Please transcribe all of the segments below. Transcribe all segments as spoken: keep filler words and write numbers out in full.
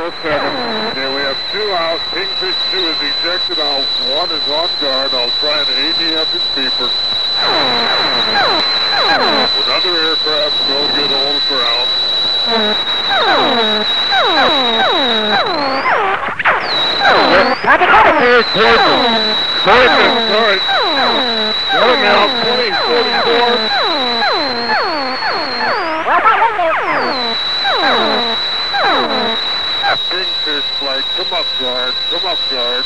zero seven. Okay, we have two out. Kingfish two is ejected out. One is on guard. I'll try and A D F his beeper. Another aircraft go get a hold of ground. Copy, copy. Here's Poison. Poison, sorry. Got him out, twenty forty-four. Kingfish flight, come up guard, come up guard.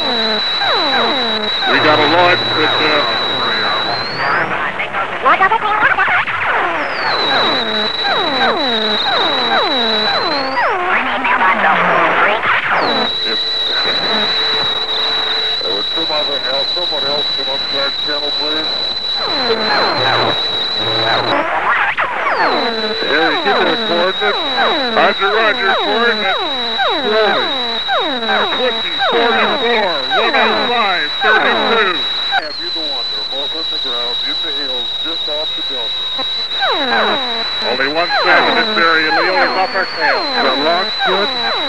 We got a launch with uh if there was someone else, someone else come up guard channel, please. Harry, give me the coordinates. Roger, roger, coordinates. Slowly. twenty forty-four, one oh five, thirty-two. Have you the one? They're both on the ground, in the hills, just off the delta. Only one set in this area, Leo, is off our tail. The lock's good.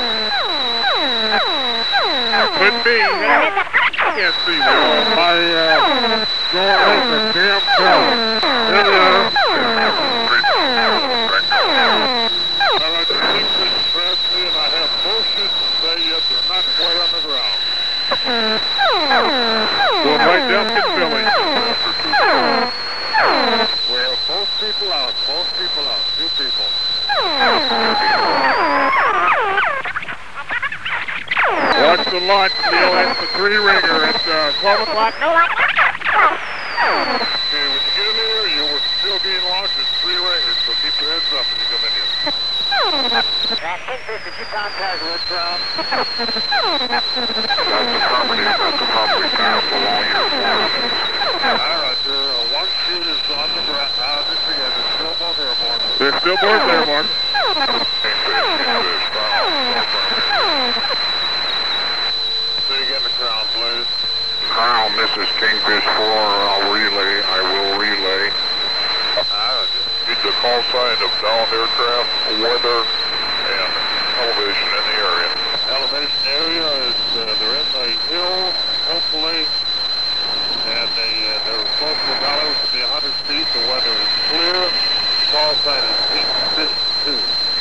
Could be. I can't see that. My, uh, going over damn fella. Hello. And I have motion to say yet they're not quite on the ground. Going right down to Philly. We have both people out, both people out, two people. Watch the launch, Neil. That's the three-ringer at uh, twelve o'clock. Okay, when you get in the area, we're still being launched. It's three ringers, so keep your heads up when you come in here. Kingfish, did you contact Red Crown? That's affirmative. That's affirmative. Pass along your forces. All right, sir. Uh, one shoot is on the ground. Now, just again, they're still both airborne. They're still both airborne. Say again the crown, please. Crown, this is Kingfish four. I'll relay. I will relay. All right. Need the call sign of downed aircraft, weather, and elevation in the area. Elevation area is, uh, they're in the hill, hopefully, and they, uh, they're close to the valley, which will be one hundred feet. The weather is clear. Call sign is Kingfish two.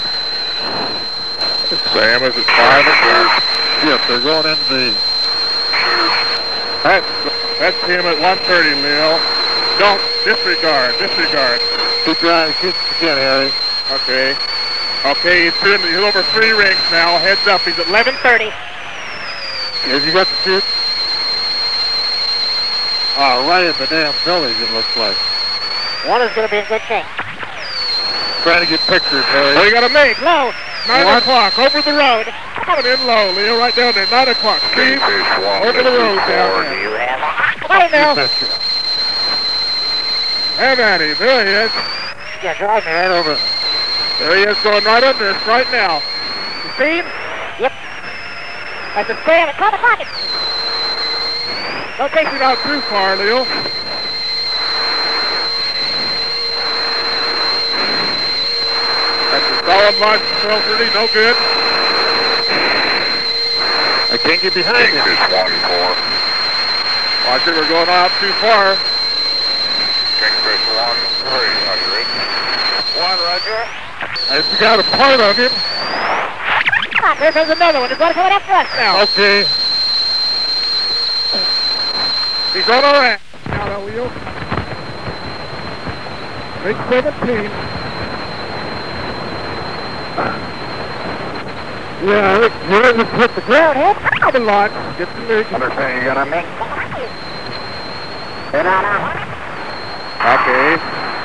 Sam, is it five o'clock? Yes, they're going in the... That's, that's him at one thirty, Leo. Don't, disregard, disregard. Keep your eyes, keep again, Harry. Okay. Okay, he's, doing, he's over three rings now. Heads up, he's at eleven thirty. Have you got the shoot? Ah, oh, right in the damn village, it looks like. One is going to be in good shape. Trying to get pictures, Harry. What do you got to make? Low. Nine what? o'clock, over the road. Coming in low, Leo, right down there. Nine o'clock. Steve, over the road down there. Do you have a... Right now. Have at him. There he is. Yeah, drive me right over. There he is, going right under us right now. You see him? Yep. That's a stand at twelve o'clock. Don't take him out too far, Leo. That's a solid launch, twelve thirty, no good. I can't get behind him. Kingfish one four. Watch it, we're going out too far. Kingfish one three hundred. One, Roger. I got a part of him. Ah, there's another one. He's going to come after us now. Okay. He's on our ass. Now that wheel. Big seventeen. Yeah, we're going to put the ground hit out the lot. Get the rig. Understand you gonna make? Okay.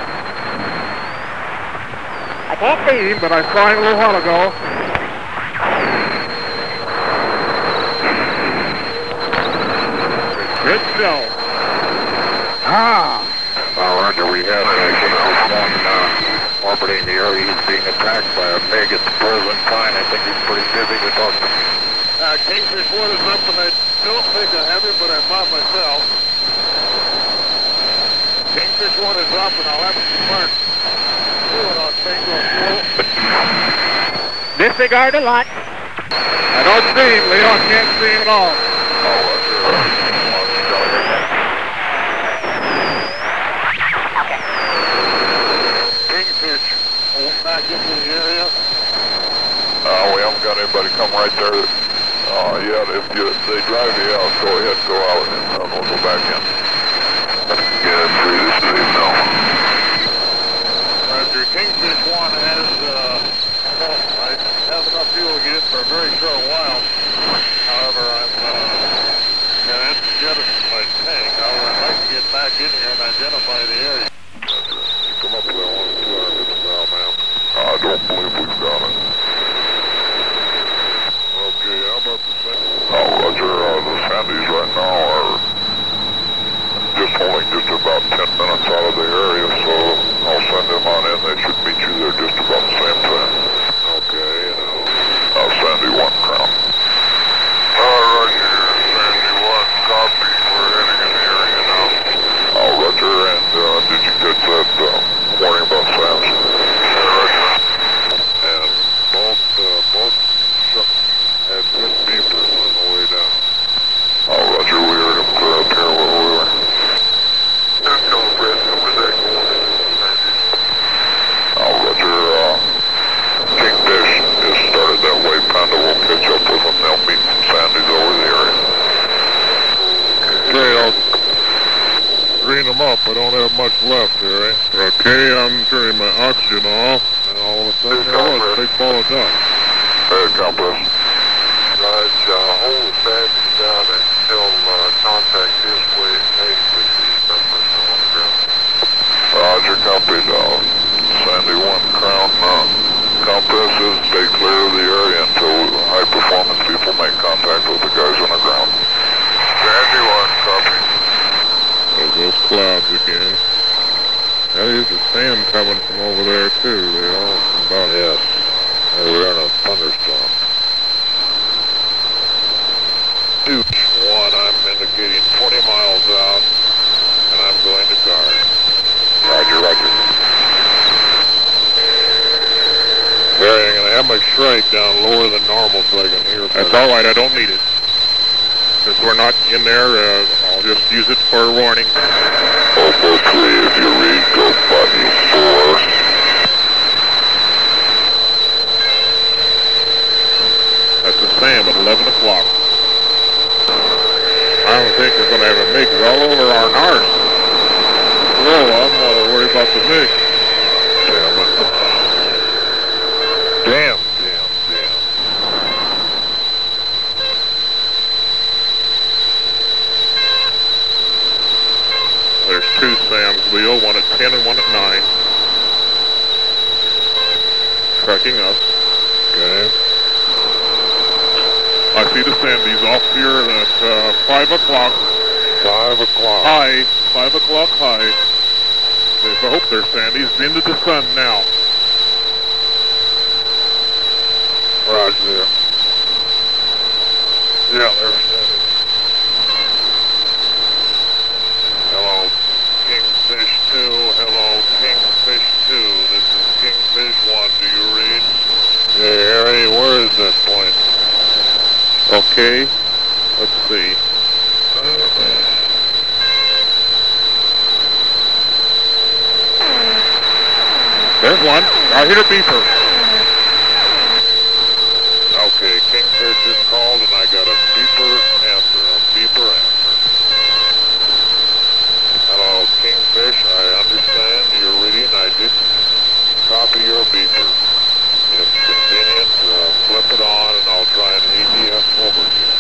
I can't see him, but I saw him a little while ago. Good show. Ah. Uh, Roger, we have uh, Kingfish one uh, orbiting the area. He's being attacked by a MiG at the present time. I think he's pretty busy to talk to me. Uh, Kingfish one is up, and I don't think I have him, but I found myself. Kingfish one is up, and I'll have to mark. Doing on Tango fuel. Disregard a lot. I don't see him, Leo. I can't see him at all. Oh, Kingfish, back into the area. Uh, we haven't got anybody come right there. Uh, yeah, if you, they drive you out, go ahead, go out, and uh, we'll go back in. Yeah, three, this is eight now. Roger, Kingfish one has, uh, well, I have enough fuel to get in for a very short while. However, I'm, uh, gonna have to jettison my tank. However, I'd like to get back in here and identify the area. You come up with that one, two hundred fifty mile, ma'am. I don't believe we've got it. Okay, how about the Sandy? Oh, Roger, uh, the Sandys right now are just only just about ten minutes out of the area, so I'll send them on in. They should meet you there just about the same time. Okay, uh, uh Sandy one, Crown. Uh, Roger, Sandy one, copy. We're heading in the area now. Oh, Roger, and uh, did you get that uh, warning about Sam's? Yeah, Roger. And both, uh, both had good beepers on the way down. Oh, Roger, we heard him clear up here where we were. There's no risk over there going in. Oh, Roger, uh, Kingfish just started that way. Panda will catch up with them. They'll meet some Sandys over the area. Okay, I'll green them up. I don't have much left here, eh? Okay, I'm turning my oxygen off, and all of a sudden there was a big ball of dust. Hey, compress. Raj, uh, hold the Sandy down until uh, contact his way made with the uh, person on the ground. Roger, copied. Uh, Sandy one, Crown. Uh, compresses, stay clear of the area until high performance people make contact with the guys on the ground. Sandy one, copy. There's those clouds again. That is the sand coming from over there too. They all come about. Yes. We're in a thunderstorm. Duke one, I'm indicating twenty miles out, and I'm going to guard. Roger, roger. Harry, I'm going to have my shrike down lower than normal so I can hear better. That's all right. I don't need it. Since we're not in there, uh, I'll just use it for a warning. Opo three, if you read, go button four. That's the Sam at eleven o'clock. I don't think we're going to have a MiG all over our nards. Whoa, I'm not worried about the MiG. Damn it. Damn, damn, damn. There's two Sams, Leo, one at ten and one at nine. Tracking up. Okay. I see the Sandys off here at uh, five o'clock. Five o'clock. High. five o'clock high. I hope they're Sandys. Into the sun now. Roger there. Yeah, they're Sandys. Hello, Kingfish two. Hello, Kingfish two. This is Kingfish one. Do you read? Hey, Harry, where is that point? Okay, let's see. There's one. I hear a beeper. Okay, Kingfish just called and I got a beeper answer. A beeper answer. Hello, Kingfish. I understand you're reading. I did copy your beeper. If convenient, uh, flip it on and I'll try an A D F over here.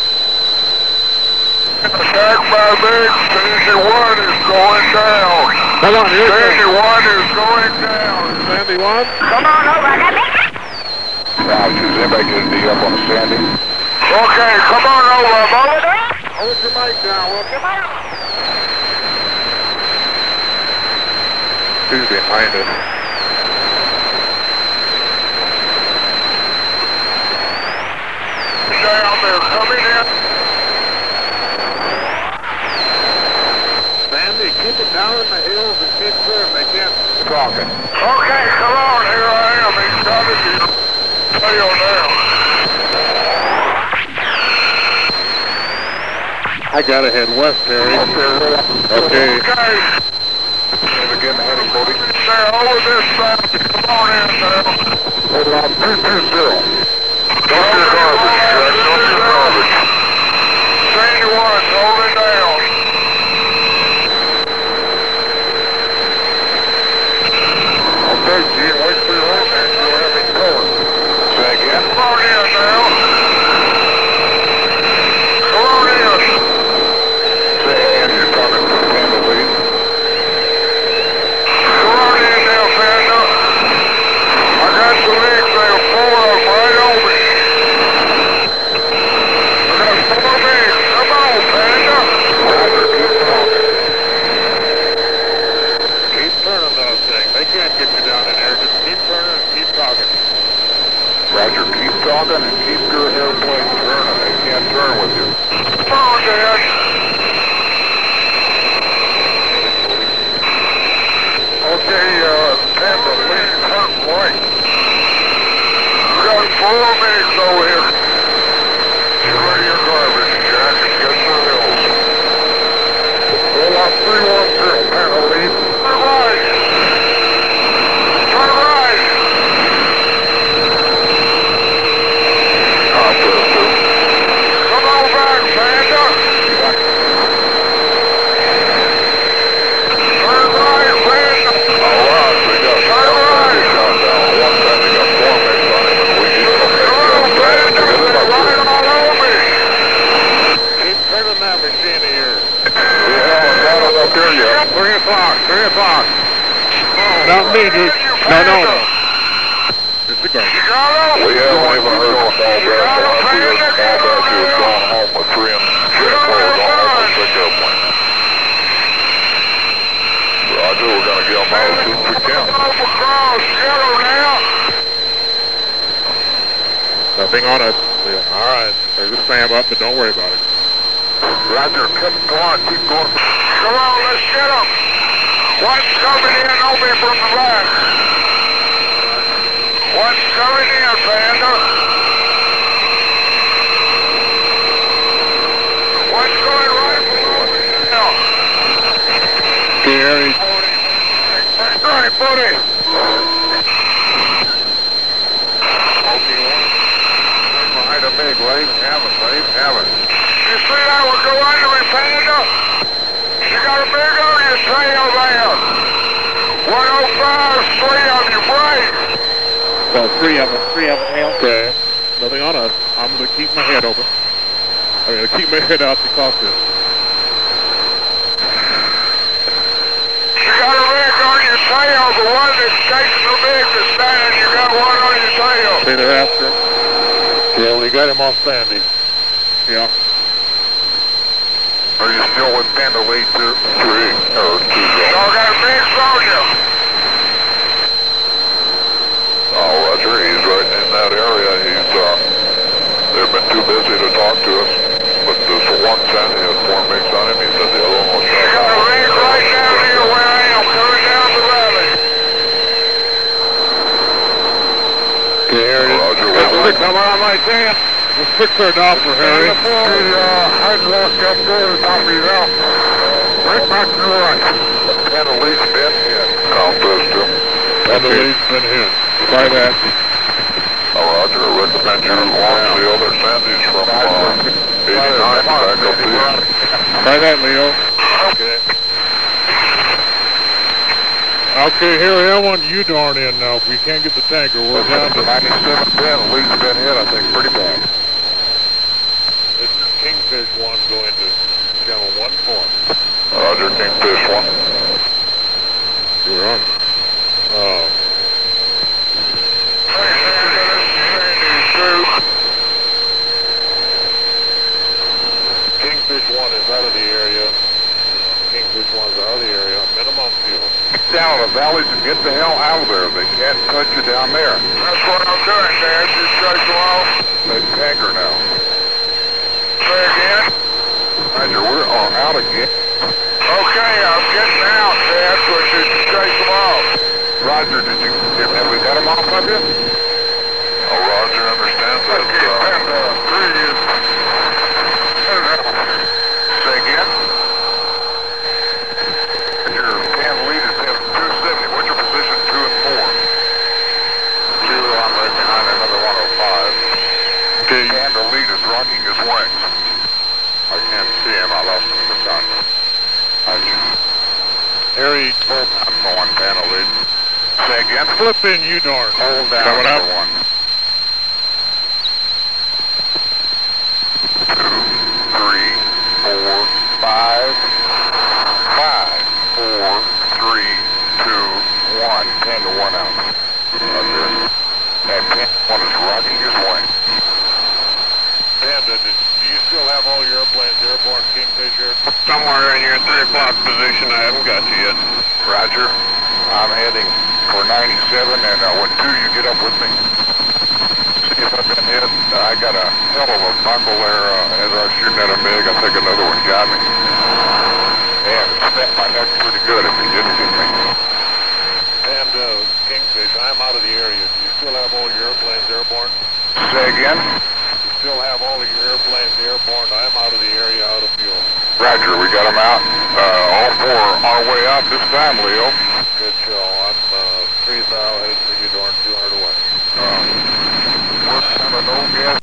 Attack by MiG, Sandy one is going down. Come on, here's Sandy one is going down. Sandy one. Come on over, I got me. Raj, does anybody get a D up on the Sandy? Okay, come on over, Mullet. Hold your mic down, will you? Who's behind us? Down there, coming in. Sandy, keep it down in the hills and keep clear. They can't. Talking. Okay, come on, here I am. He's coming to your tail now. I gotta head west, Harry. Okay. Okay. And again, heading Bodie. Stay over this side. Come on in now. Hold on, two two zero. Dump your garbage, Jack. Dump your garbage. Sandy one, hold it down. Okay, Gene, wait for your horse and you'll have it covered. Say again? Come on in now. Come on in. Say again, you're talking from Panda Lead. Come on in now, Panda. I got the legs there, four of them right on me. I got four legs. Come on, Panda. Roger, keep talking. Keep turning those things. They can't get you down in there. Just keep turning and keep talking. Roger, keep talking and keep your airplane turning. They can't turn with you. Come on, Dad. Okay, uh, Panda Lead, turn right. We got four legs over here. Get rid of your garbage, Jack, and get to the hills. Hold on, three one zero, Panda Lead. Turn right. Turn right. Operator. Come on back, Panda. Turn right, Panda. All right, we got Turn right. shot down. One time we got four mates on him, and we need to make Come on, Panda. They're right all over me. Keep turning that machine here. We haven't got it up here yet. Three o'clock. Three o'clock. Oh, Not me, dude. No, no, no. It's the You garbage. got him? We haven't even heard from Smallback. You got him, I see Panda. that Smallback who has gone home with three and three and four gone home with six airplanes. Roger, we're gonna get them out as soon as we can. Come up across. Get him now. Nothing on us. Yeah. All right. There's a Sam up, but don't worry about it. Roger, come on, keep going. Come on, let's get him. One's coming in on me from the back. One's coming in, Panda. One's going right below me now. Okay, Harry. All right, buddy. Okay, one. Behind a big wave. Have it, Wade. Have it. You see that one go under me, Panda? You got a big on your tail there. one oh five, three on your brake. Well, three of them. Three of them, Hale. Okay. Nothing on us. I'm going to keep my head open. I'm going to keep my head out the cockpit. You got a rig on your tail. The one that's chasing the big that's standing, you got one on your tail. Okay, they're after him. Yeah, we got him off Sandy. Yeah. Are you still with Panda Lead two? Three, or two zero? Y'all got a big on you. Oh, Roger, he's right in that area. He's, uh, they've been too busy to talk to us. But this one Sandy has four MiGs on him. He said the other one was You shot got a down. rig right down here where I am, coming down the valley. Okay, Harry. Roger, Let's we're fix, come on, my chance. Let's fix our Doppler, Harry. The uh, I'd walk up there to top you now. Right back to the right. Panda Lead's been hit. Compass him. Panda Lead's been hit. Try that. Oh, Roger, I recommend you launch the other Sandys from uh, eighty-nine back up there. Try that, Leo. Okay. Okay, Harry, I want you darn in now. If we can't get the tanker, we're down to... ninety-seven ten, Lead's been hit, I think, pretty bad. This is Kingfish one going to channel one four. Roger, Kingfish one. You're on. Oh. Kingfish one is out of the area. Kingfish one's out of the area. Minimum fuel. Get down the valleys and get the hell out of there. They can't touch you down there. That's what I'm doing, Dad. Just chase them off. They tanker now. Say again. Roger, we're on out again. Okay, I'm getting out, Dad, so just chase them off. Roger, did you, have we got him off of you? Oh, Roger understands that. Let's get Uh, Panda three is... Say wings. I can't see him. I lost him in the sun. Roger. Harry, Hold down for one, panel lead. Say again? flip in, you darn. Hold down Coming up. for one. Two, three, four, five. Five, four, three, two, one. Ten to one out. Roger. That ten one is rocking his wing. Panda, do you still have all your airplanes airborne, Kingfisher? Somewhere in your three o'clock position, I haven't got you yet. Roger. I'm heading for ninety-seven, and uh, when two, you get up with me. See if I've been hit. Uh, I got a hell of a buckle there uh, as I was shooting at a MiG. I think another one got me. And it snapped my neck pretty good if he didn't get me. And uh, Kingfish, I'm out of the area. Do you still have all your airplanes airborne? Say again? You still have all of your airplanes airborne? I'm out of the area, out of fuel. Roger, we got them out. Uh, all four on our way out this time, Leo. Good show. I'm uh, three thousand, headed for you, darn two hundred away. Uh, we're kind of no gas